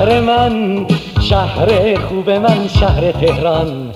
شهر من، شهر خوب من، شهر تهران.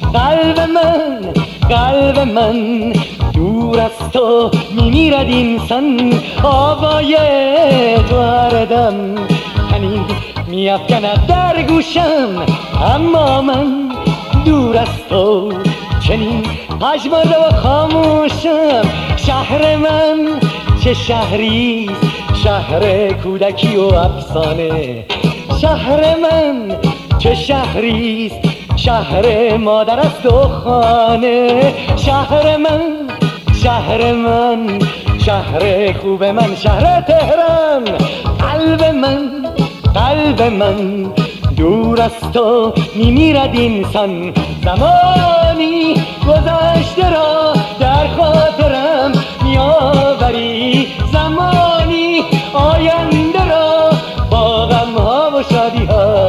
قلب من دور از تو میمیرد اینسان. آوای تو هر دم هنی میافکند در گوشم، اما من دور از تو چنین پژمرده و خاموشم. شهر من چه شهریست، شهر کودکی و افسانه. شهر من چه شهریست، شهر مادر است و خانه. شهر من، شهر خوب من، شهر تهران. قلب من دور از تو میمیرد اینسان. زمانی گذشته را در خاطرم میآوری، زمانی آینده را با غم ها و شادی ها.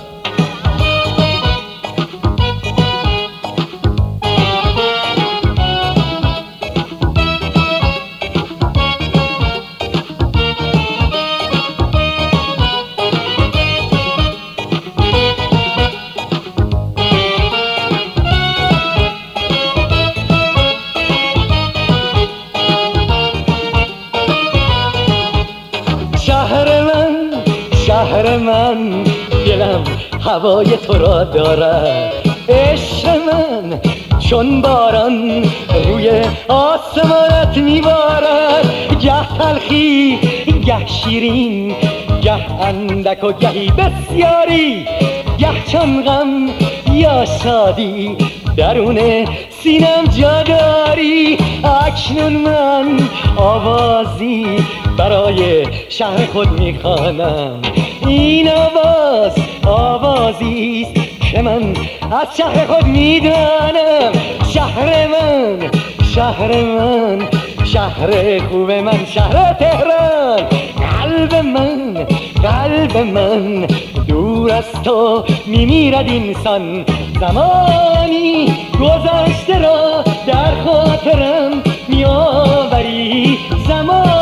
شهر من دلم هوای تو را دارد. عشق من چون باران روی آسمانت میبارد. گه تلخی گه شیرین، گه اندک و گهی بسیاری، گه چون غم یا شادی درون سینم جا داری. اکنون من آوازی برای شهر خود میخوانم. این آوازیست که من از شهر خود میدانم. شهر من، شهر خوب من، شهر تهران. قلب من دور از تو میمیرد اینسان. زمانی گذشته را در خاطرم میآوری، زمانی